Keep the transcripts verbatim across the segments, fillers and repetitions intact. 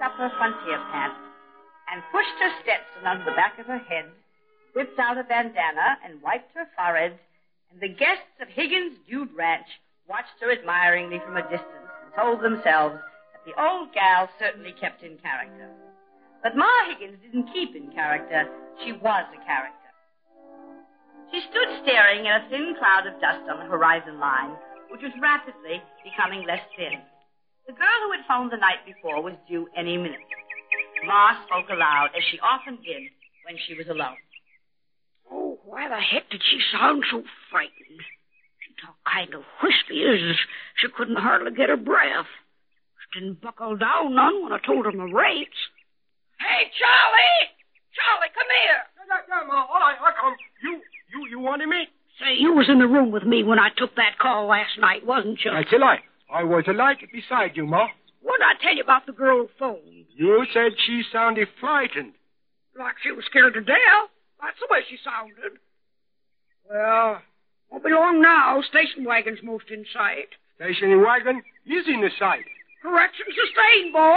up her frontier pants and pushed her Stetson under the back of her head, whipped out a bandana and wiped her forehead, and the guests of Higgins' Dude Ranch watched her admiringly from a distance and told themselves that the old gal certainly kept in character. But Ma Higgins didn't keep in character. She was a character. She stood staring at a thin cloud of dust on the horizon line, which was rapidly becoming less thin. The girl who had phoned the night before was due any minute. Ma spoke aloud, as she often did when she was alone. Oh, why the heck did she sound so frightened? She talked kind of whispy, as she couldn't hardly get her breath. She didn't buckle down none when I told her my rates. Hey, Charlie! Charlie, come here! Yeah, yeah, Ma, all right, I come. You, you, you wanted me? Say, you was in the room with me when I took that call last night, wasn't you? That's a lie. I was a light beside you, Ma. What did I tell you about the girl who phoned? You said she sounded frightened. Like she was scared to death. That's the way she sounded. Well, won't be long now. Station wagon's most in sight. Station wagon is in the sight. Correction sustained, boy.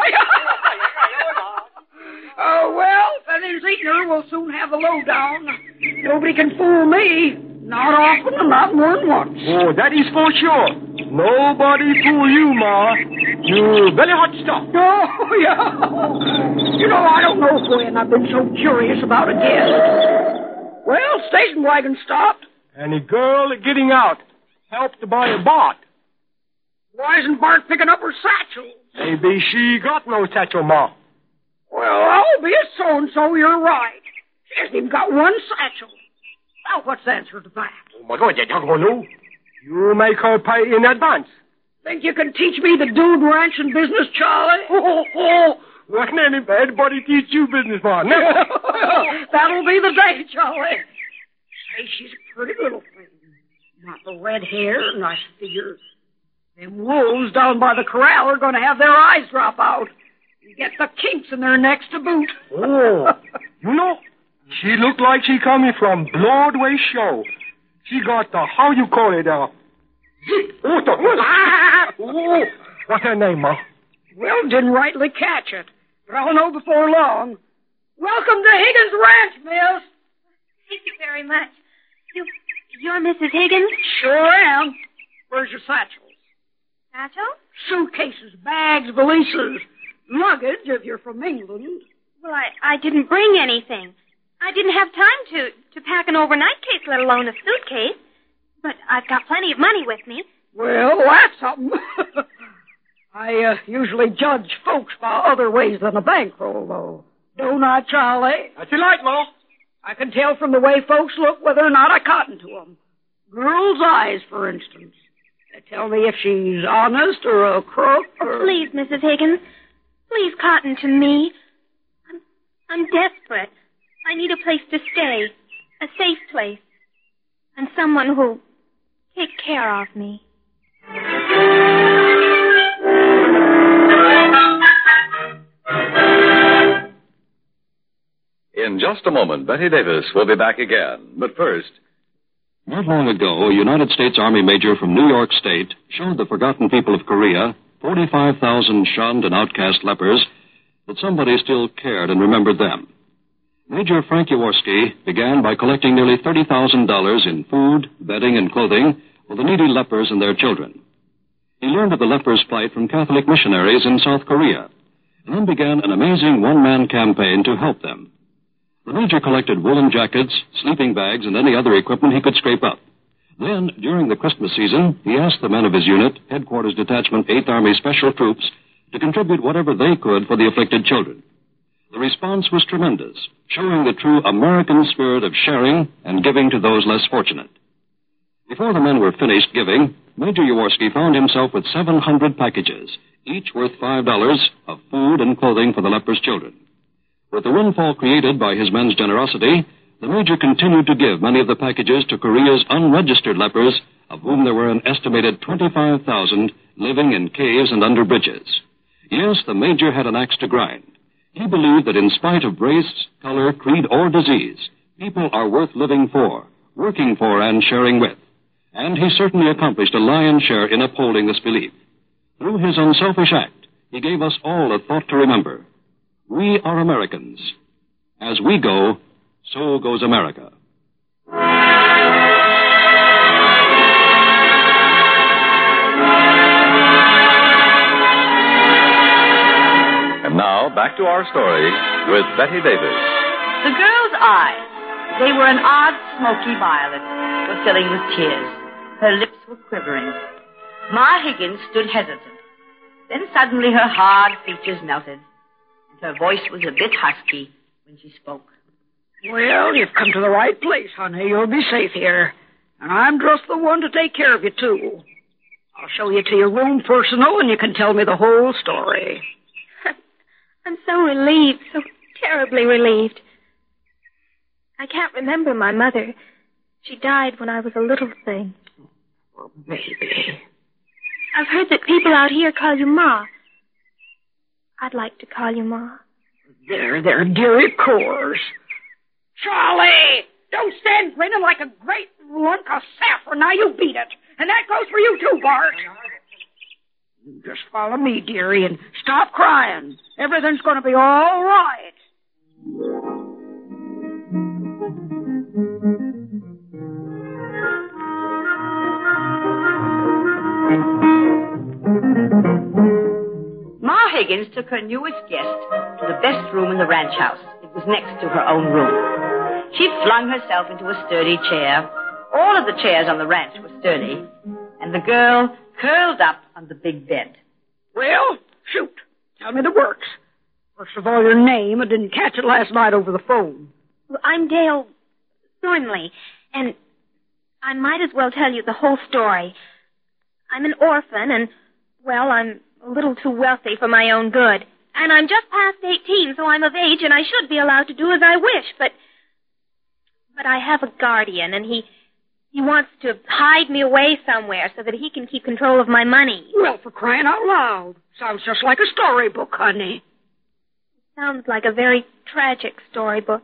Oh, well, fellas eating her will soon have the lowdown. Nobody can fool me. Not often and not more than once. Oh, that is for sure. Nobody fool you, Ma. You very hot stuff. Oh, yeah. You know, I don't know when I've been so curious about a guest. Well, station wagon stopped. And a girl getting out. Helped to buy a Bart. Why isn't Bart picking up her satchel? Maybe she got no satchel, Ma. Well, I'll be a so-and-so, you're right. She hasn't even got one satchel. Now, what's the answer to that? Oh, my God, you don't know. You make her pay in advance. Think you can teach me the dude ranching business, Charlie? Oh, oh, oh. Well, anybody teach you business, Ma. That'll be the day, Charlie. Say, she's a pretty little thing. Not the red hair, nice figure. Them wolves down by the corral are going to have their eyes drop out. You get the kinks in their necks to boot. Oh, you know, she looked like she coming from Broadway show. She got the, how you call it, uh... Oh, the, oh, what's her name, Ma? Well, didn't rightly catch it, but I'll know before long. Welcome to Higgins Ranch, miss. Thank you very much. You, you're Missus Higgins? Sure am. Where's your satchels? Satchel? Suitcases, bags, valises, luggage if you're from England. Well, I, I didn't bring anything. I didn't have time to, to pack an overnight case, let alone a suitcase. But I've got plenty of money with me. Well, that's something. I uh, usually judge folks by other ways than a bankroll, though. Don't I, Charlie? That's you like, Ma. I can tell from the way folks look whether or not I cotton to them. Girls' eyes, for instance. They tell me if she's honest or a crook or... Oh, please, Missus Higgins. Please cotton to me. I'm, I'm desperate. I need a place to stay. A safe place. And someone who'll take care of me. In just a moment, Betty Davis will be back again. But first... Not long ago, a United States Army major from New York State showed the forgotten people of Korea, forty-five thousand shunned and outcast lepers, that somebody still cared and remembered them. Major Frank Jaworski began by collecting nearly thirty thousand dollars in food, bedding, and clothing for the needy lepers and their children. He learned of the lepers' plight from Catholic missionaries in South Korea, and then began an amazing one-man campaign to help them. The major collected woolen jackets, sleeping bags, and any other equipment he could scrape up. Then, during the Christmas season, he asked the men of his unit, Headquarters Detachment eighth Army Special Troops, to contribute whatever they could for the afflicted children. The response was tremendous, showing the true American spirit of sharing and giving to those less fortunate. Before the men were finished giving, Major Jaworski found himself with seven hundred packages, each worth five dollars, of food and clothing for the lepers' children. With the windfall created by his men's generosity, the major continued to give many of the packages to Korea's unregistered lepers, of whom there were an estimated twenty-five thousand living in caves and under bridges. Yes, the major had an axe to grind. He believed that in spite of race, color, creed, or disease, people are worth living for, working for, and sharing with. And he certainly accomplished a lion's share in upholding this belief. Through his unselfish act, he gave us all a thought to remember, We are Americans. As we go, so goes America. And now, back to our story with Betty Davis. The girl's eyes, they were an odd, smoky violet, were filling with tears. Her lips were quivering. Ma Higgins stood hesitant. Then suddenly her hard features melted, and her voice was a bit husky when she spoke. Well, you've come to the right place, honey. You'll be safe here. And I'm just the one to take care of you, too. I'll show you to your room personal, and you can tell me the whole story. I'm so relieved, so terribly relieved. I can't remember my mother. She died when I was a little thing. Oh, baby. I've heard that people out here call you Ma. I'd like to call you Ma. There, there, dearie, of course. Charlie! Don't stand grinning like a great lump of saffron. Now you beat it. And that goes for you too, Bart. You just follow me, dearie, and stop crying. Everything's going to be all right. Ma Higgins took her newest guest to the best room in the ranch house. It was next to her own room. She flung herself into a sturdy chair. All of the chairs on the ranch were sturdy, and the girl curled up on the big bed. Well, shoot. Tell me the works. First of all, your name. I didn't catch it last night over the phone. Well, I'm Dale Thornley, and I might as well tell you the whole story. I'm an orphan, and, well, I'm a little too wealthy for my own good. And I'm just past eighteen, so I'm of age, and I should be allowed to do as I wish, but... But I have a guardian, and he... He wants to hide me away somewhere so that he can keep control of my money. Well, for crying out loud. Sounds just like a storybook, honey. Sounds like a very tragic storybook.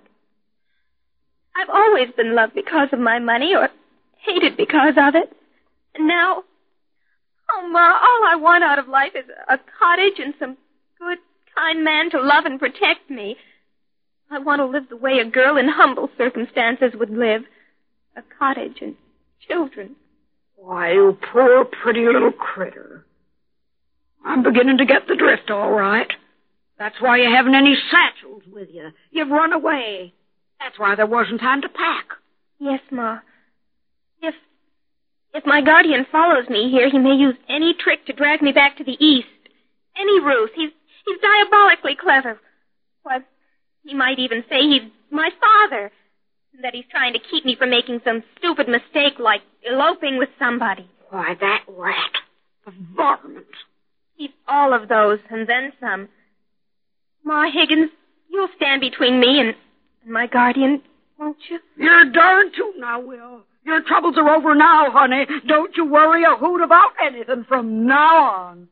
I've always been loved because of my money, or hated because of it. And now, oh, Ma, all I want out of life is a cottage and some good, kind man to love and protect me. I want to live the way a girl in humble circumstances would live. A cottage and children. Why, you poor, pretty little critter. I'm beginning to get the drift, all right. That's why you haven't any satchels with you. You've run away. That's why there wasn't time to pack. Yes, Ma. If... If my guardian follows me here, he may use any trick to drag me back to the east. Any ruse. He's... He's diabolically clever. Why, he might even say he's my father. That he's trying to keep me from making some stupid mistake like eloping with somebody. Why, that rat. The varmint. He's all of those, and then some. Ma Higgins, you'll stand between me and, and my guardian, won't you? You're darn tootin' now, Will. Your troubles are over now, honey. Don't you worry a hoot about anything from now on.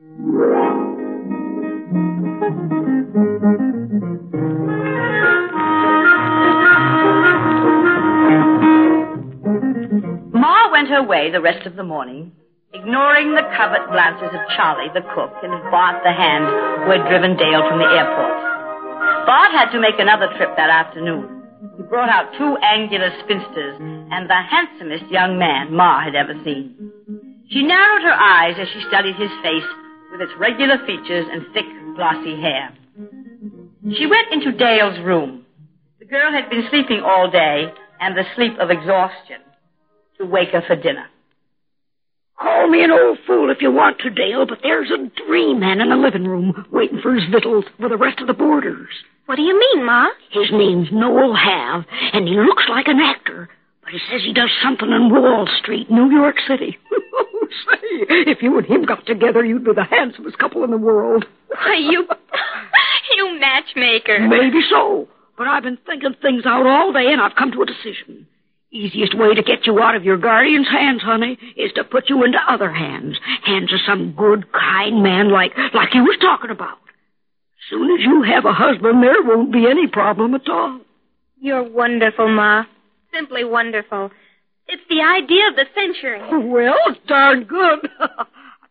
Ma went her way the rest of the morning, ignoring the covert glances of Charlie, the cook, and of Bart, the hand, who had driven Dale from the airport. Bart had to make another trip that afternoon. He brought out two angular spinsters and the handsomest young man Ma had ever seen. She narrowed her eyes as she studied his face with its regular features and thick, glossy hair. She went into Dale's room. The girl had been sleeping all day, and the sleep of exhaustion, to wake her for dinner. Call me an old fool if you want to, Dale, but there's a dream man in the living room waiting for his victuals with the rest of the boarders. What do you mean, Ma? His name's Noel Have, and he looks like an actor, but he says he does something on Wall Street, New York City. Say, if you and him got together, you'd be the handsomest couple in the world. Why, you... you matchmaker. Maybe so, but I've been thinking things out all day, and I've come to a decision. Easiest way to get you out of your guardian's hands, honey, is to put you into other hands. Hands of some good, kind man like, like you was talking about. Soon as you have a husband, there won't be any problem at all. You're wonderful, Ma. Simply wonderful. It's the idea of the century. Well, it's darn good. I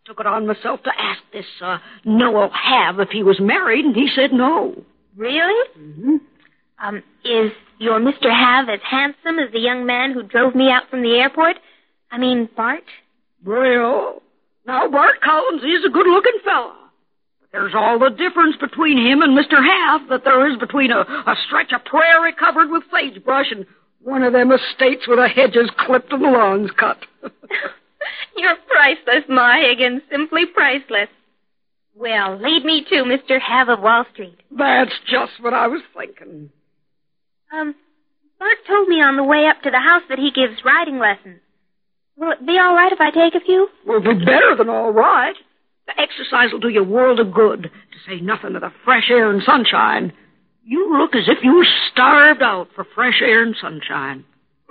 took it on myself to ask this uh, Noel Have if he was married, and he said no. Really? Mm-hmm. Um, is your Mister Have as handsome as the young man who drove me out from the airport? I mean, Bart? Well, now Bart Collins is a good-looking fella. But there's all the difference between him and Mister Have that there is between a, a stretch of prairie covered with sagebrush and one of them estates with the hedges clipped and the lawns cut. You're priceless, Ma Higgins, simply priceless. Well, lead me to Mister Have of Wall Street. That's just what I was thinking. Um, Bart told me on the way up to the house that he gives riding lessons. Will it be all right if I take a few? Well, it'll be better than all right. The exercise will do you a world of good, to say nothing of the fresh air and sunshine. You look as if you were starved out for fresh air and sunshine.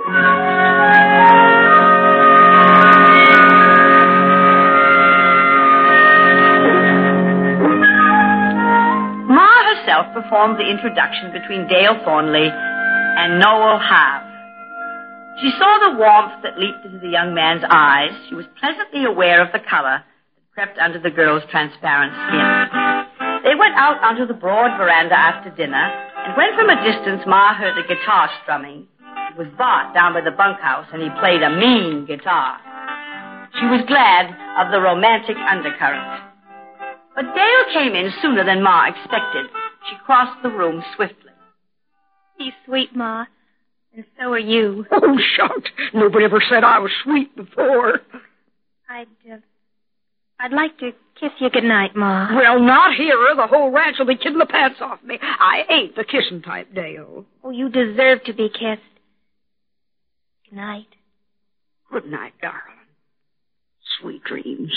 Ma herself performed the introduction between Dale Thornley and Noel Have. She saw the warmth that leaped into the young man's eyes. She was pleasantly aware of the color that crept under the girl's transparent skin. They went out onto the broad veranda after dinner, and when from a distance Ma heard a guitar strumming, it was Bart down by the bunkhouse, and he played a mean guitar. She was glad of the romantic undercurrent. But Dale came in sooner than Ma expected. She crossed the room swiftly. He's sweet, Ma. And so are you. Oh, shucks. Nobody ever said I was sweet before. I'd, uh, I'd like to kiss you goodnight, Ma. Well, not here. The whole ranch will be kidding the pants off me. I ain't the kissing type, Dale. Oh, you deserve to be kissed. Good night. Good night, darling. Sweet dreams.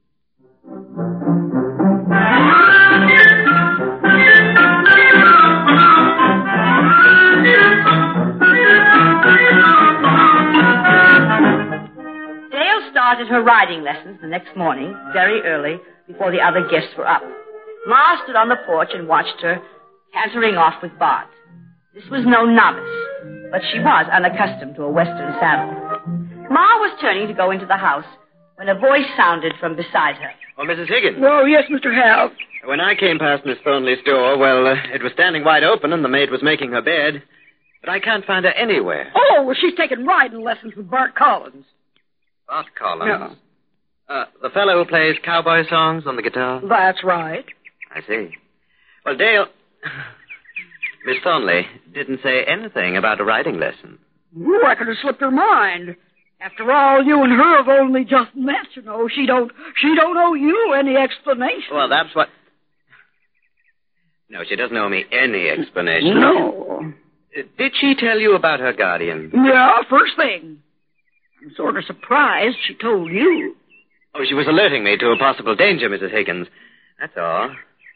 Dale started her riding lessons the next morning, very early, before the other guests were up. Ma stood on the porch and watched her, cantering off with Bart. This was no novice, but she was unaccustomed to a western saddle. Ma was turning to go into the house when a voice sounded from beside her. Oh, Missus Higgins. Oh, yes, Mister Have. When I came past Miss Thornley's door, well, uh, it was standing wide open and the maid was making her bed. But I can't find her anywhere. Oh, well, she's taking riding lessons with Bart Collins. Bart Collins? No. Uh, the fellow who plays cowboy songs on the guitar? That's right. I see. Well, Dale, Miss Thornley didn't say anything about a riding lesson. You reckon it slipped her mind. After all, you and her have only just met, you know. She don't, she don't owe you any explanation. Well, that's what... No, she doesn't owe me any explanation. No. Uh, did she tell you about her guardian? Yeah, first thing. I'm sort of surprised she told you. Oh, she was alerting me to a possible danger, Missus Higgins. That's all.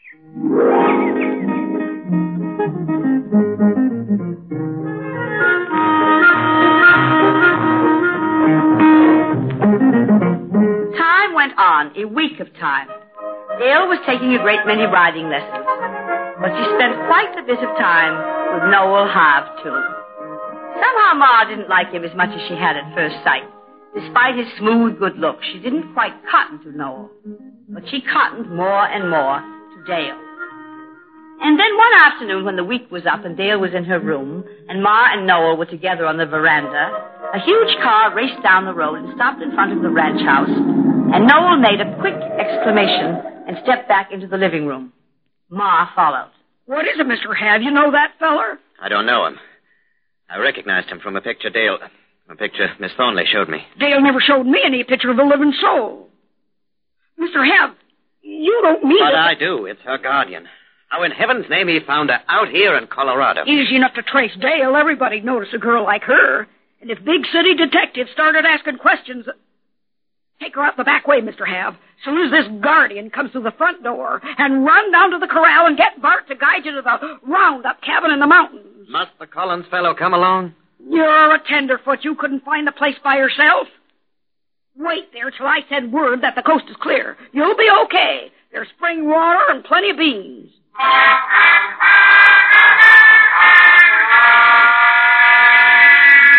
Time went on, a week of time. Dale was taking a great many riding lessons, but she spent quite a bit of time with Noel Have, too. Somehow Ma didn't like him as much as she had at first sight. Despite his smooth good looks, she didn't quite cotton to Noel, but she cottoned more and more to Dale. And then one afternoon when the week was up and Dale was in her room and Ma and Noel were together on the veranda, a huge car raced down the road and stopped in front of the ranch house, and Noel made a quick exclamation and stepped back into the living room. Ma followed. What is it, Mister Have? You know that feller? I don't know him. I recognized him from a picture Dale... a picture Miss Thornley showed me. Dale never showed me any picture of a living soul. Mister Have, you don't mean But it. I do. It's her guardian. How in heaven's name he found her out here in Colorado? Easy enough to trace Dale. Everybody'd notice a girl like her. And if big city detectives started asking questions... Take her out the back way, Mister Have. Soon as this guardian comes through the front door, and run down to the corral and get Bart to guide you to the roundup cabin in the mountains. Must the Collins fellow come along? You're a tenderfoot. You couldn't find the place by yourself. Wait there till I send word that the coast is clear. You'll be okay. There's spring water and plenty of beans.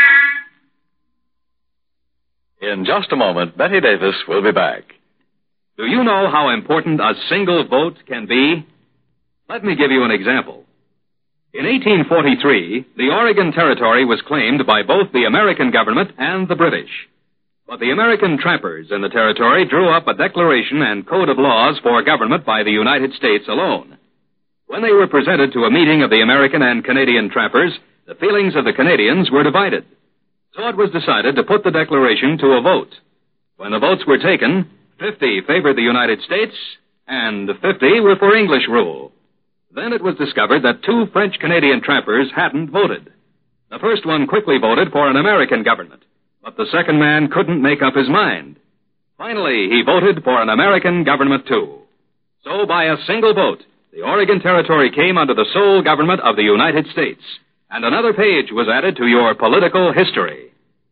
In just a moment, Betty Davis will be back. Do you know how important a single vote can be? Let me give you an example. In eighteen forty-three, the Oregon Territory was claimed by both the American government and the British. But the American trappers in the territory drew up a declaration and code of laws for government by the United States alone. When they were presented to a meeting of the American and Canadian trappers, the feelings of the Canadians were divided. So it was decided to put the declaration to a vote. When the votes were taken, fifty favored the United States, and fifty were for English rule. Then it was discovered that two French-Canadian trappers hadn't voted. The first one quickly voted for an American government, but the second man couldn't make up his mind. Finally, he voted for an American government, too. So, by a single vote, the Oregon Territory came under the sole government of the United States, and another page was added to your political history.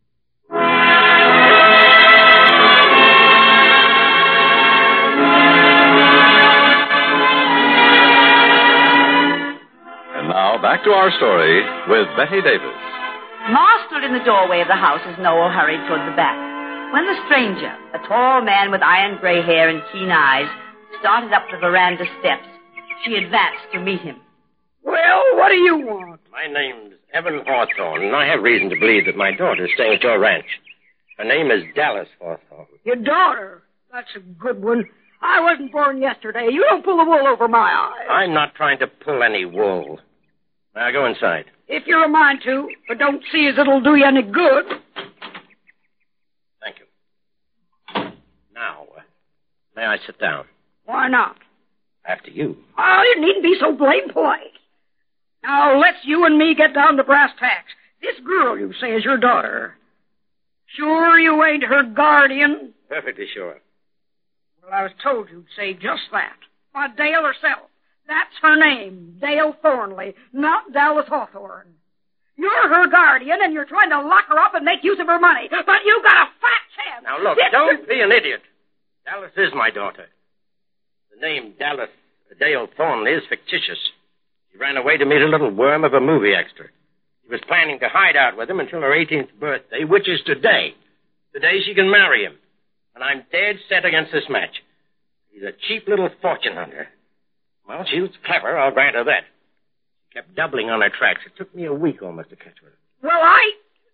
Now, back to our story with Betty Davis. Ma stood in the doorway of the house as Noel hurried toward the back. When the stranger, a tall man with iron gray hair and keen eyes, started up the veranda steps, she advanced to meet him. Well, what do you want? My name's Evan Hawthorne, and I have reason to believe that my daughter's staying at your ranch. Her name is Dallas Hawthorne. Your daughter? That's a good one. I wasn't born yesterday. You don't pull the wool over my eyes. I'm not trying to pull any wool. Now, go inside. If you're a mind to, but don't see as it'll do you any good. Thank you. Now, uh, may I sit down? Why not? After you. Oh, you needn't be so blame polite. Now, let's you and me get down to brass tacks. This girl, you say, is your daughter. Sure you ain't her guardian? Perfectly sure. Well, I was told you'd say just that. Why, Dale herself. That's her name, Dale Thornley, not Dallas Hawthorne. You're her guardian, and you're trying to lock her up and make use of her money. But you got a fat chance. Now, look, It's don't her... be an idiot. Dallas is my daughter. The name Dallas Dale Thornley is fictitious. She ran away to meet a little worm of a movie extra. She was planning to hide out with him until her eighteenth birthday, which is today. Today she can marry him. And I'm dead set against this match. He's a cheap little fortune hunter. Well, she was clever, I'll grant her that. She kept doubling on her tracks. It took me a week almost to catch her. Well, I...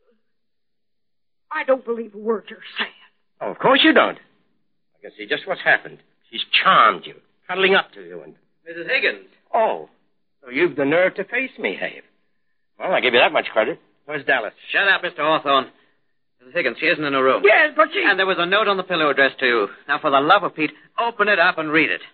I don't believe a word you're saying. Oh, of course you don't. I can see just what's happened. She's charmed you, cuddling up to you, and... Missus Higgins. Oh, so you've the nerve to face me, have you? Well, I give you that much credit. Where's Dallas? Shut up, Mister Hawthorne. Missus Higgins, she isn't in her room. Yes, but she... And there was a note on the pillow addressed to you. Now, for the love of Pete, open it up and read it.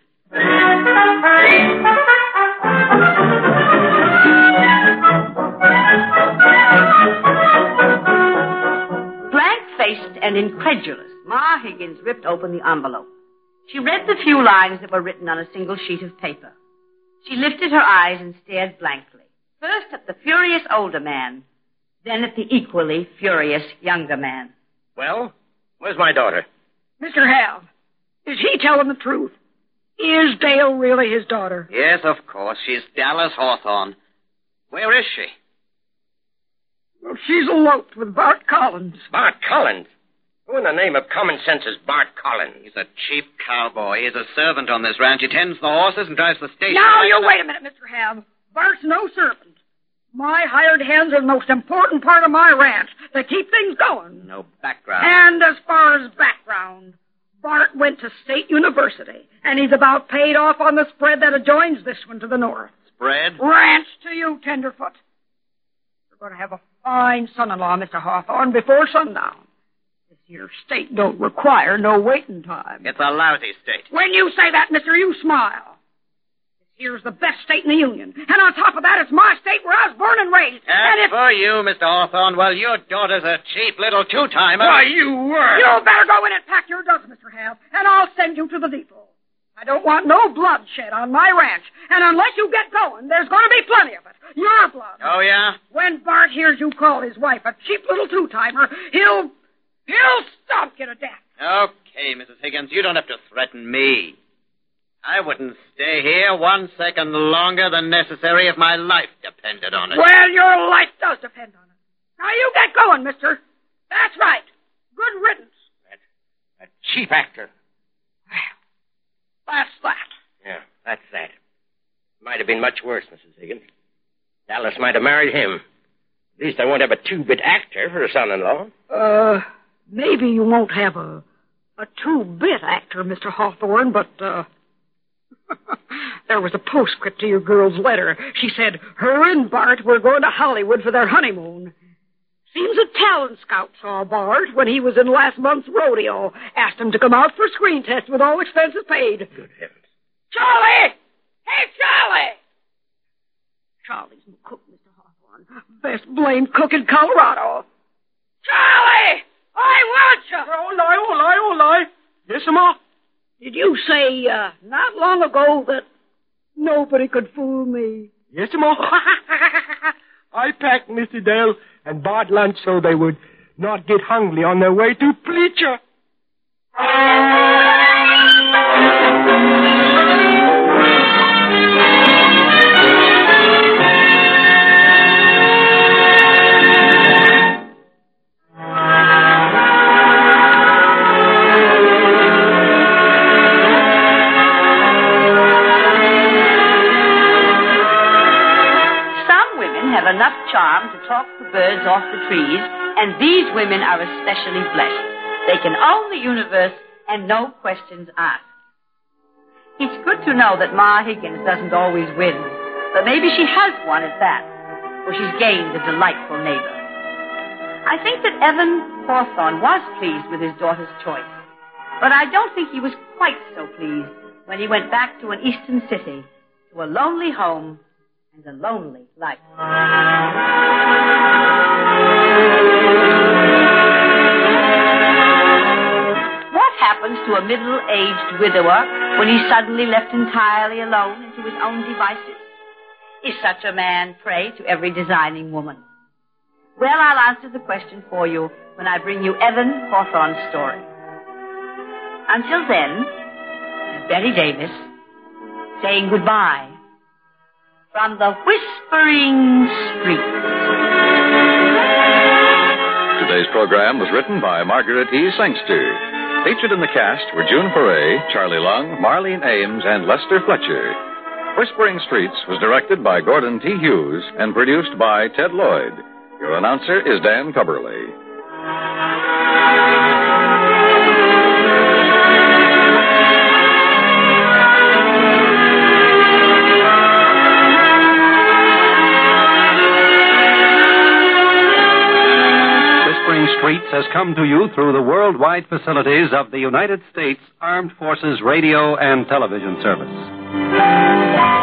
Blank-faced and incredulous, Ma Higgins ripped open the envelope. She read the few lines that were written on a single sheet of paper. She lifted her eyes and stared blankly, first at the furious older man, then at the equally furious younger man. Well, where's my daughter? Mister Hal, is he telling the truth? Is Dale really his daughter? Yes, of course. She's Dallas Hawthorne. Where is she? Well, she's eloped with Bart Collins. Bart Collins? Who in the name of common sense is Bart Collins? He's a cheap cowboy. He's a servant on this ranch. He tends the horses and drives the station. Now, right you up- wait a minute, Mister Hal. Bart's no servant. My hired hands are the most important part of my ranch. They keep things going. No background. And as far as background, Bart went to State University, and he's about paid off on the spread that adjoins this one to the north. Spread? Ranch to you, Tenderfoot. You're going to have a fine son-in-law, Mister Hawthorne, before sundown. This here state don't require no waiting time. It's a lousy state. When you say that, mister, you smile. This here's the best state in the Union. And on top of that, it's my state where I was born and raised. As and if... for you, Mister Hawthorne, well, your daughter's a cheap little two-timer. Why, you were. You better go in and pack your duds, Mister Hal, and I'll send you to the depot. I don't want no bloodshed on my ranch. And unless you get going, there's going to be plenty of it. Your blood. Oh, yeah? When Bart hears you call his wife a cheap little two-timer, he'll... he'll stomp you to death. Okay, Missus Higgins, you don't have to threaten me. I wouldn't stay here one second longer than necessary if my life depended on it. Well, your life does depend on it. Now, you get going, mister. That's right. Good riddance. That, that cheap actor. That's that. Yeah, that's that. Might have been much worse, Missus Higgins. Dallas might have married him. At least I won't have a two-bit actor for a son-in-law. Uh, maybe you won't have a, a two-bit actor, Mister Hawthorne, but, uh... there was a postscript to your girl's letter. She said her and Bart were going to Hollywood for their honeymoon. Seems a talent scout saw Bart when he was in last month's rodeo. Asked him to come out for a screen test with all expenses paid. Good heavens. Charlie! Hey, Charlie! Charlie's my cook, Mister Hawthorne. Best blamed cook in Colorado. Charlie! I want you! Oh, lie, oh, lie, oh, lie. Yes, Ma? Did you say, uh, not long ago that nobody could fool me? Yes, Ma. I packed Mister Dale and bought lunch so they would not get hungry on their way to Bleacher. Enough charm to talk the birds off the trees, and these women are especially blessed. They can own the universe and no questions asked. It's good to know that Ma Higgins doesn't always win, but maybe she has won at that, for she's gained a delightful neighbor. I think that Evan Hawthorne was pleased with his daughter's choice, but I don't think he was quite so pleased when he went back to an eastern city, to a lonely home, and a lonely life. What happens to a middle-aged widower when he's suddenly left entirely alone and to his own devices? Is such a man prey to every designing woman? Well, I'll answer the question for you when I bring you Evan Hawthorne's story. Until then, Betty Davis saying goodbye from the Whispering Street. Today's program was written by Margaret E. Sangster. Featured in the cast were June Foray, Charlie Lung, Marlene Ames, and Lester Fletcher. Whispering Streets was directed by Gordon T. Hughes and produced by Ted Lloyd. Your announcer is Dan Cubberly. Streets has come to you through the worldwide facilities of the United States Armed Forces Radio and Television Service.